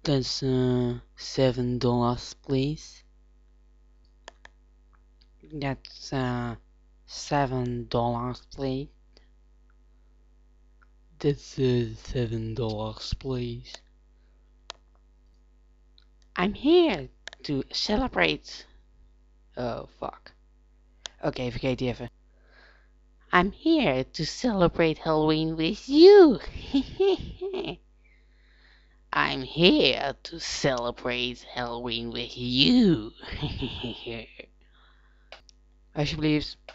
That's $7, please. That's $7, please. That's $7, please. I'm here to celebrate. Oh fuck. Oké, vergeet die even. I'm here to celebrate Halloween with you. I'm here to celebrate Halloween with you. Alsjeblieft.